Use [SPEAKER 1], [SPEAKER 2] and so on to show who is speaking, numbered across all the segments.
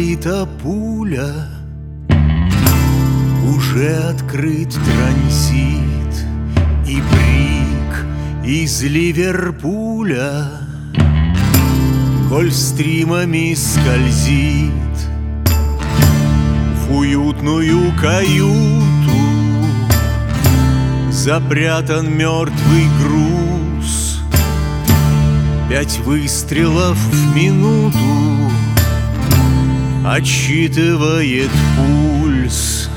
[SPEAKER 1] забита пуля, уже открыт транзит и брик из Ливерпуля гольфстримами скользит в уютную каюту. Запрятан мертвый груз, 5 выстрелов в минуту отсчитывает пульс.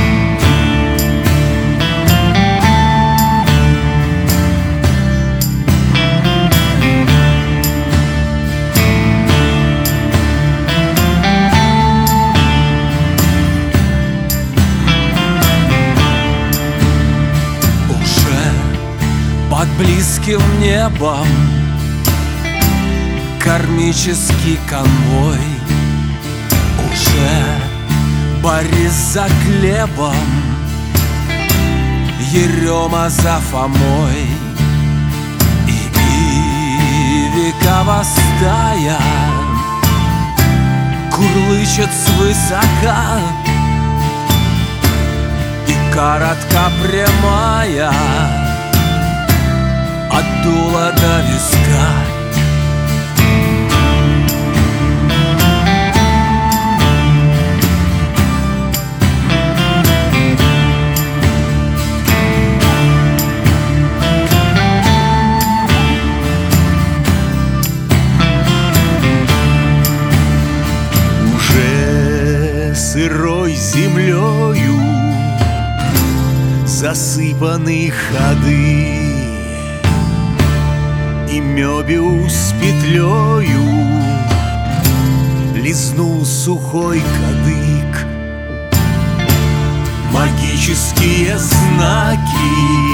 [SPEAKER 2] Под близким небом кармический конвой. Уже Борис за Глебом, Ерема за Фомой. И векова стая курлычет свысока, и коротка прямая от дула до виска.
[SPEAKER 1] Уже сырой землею засыпаны ходы, и Мёбиус петлею лизнул сухой кадык. Магические знаки,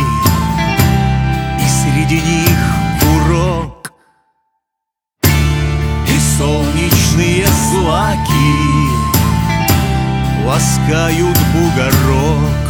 [SPEAKER 1] и среди них урок, и солнечные злаки ласкают бугорок.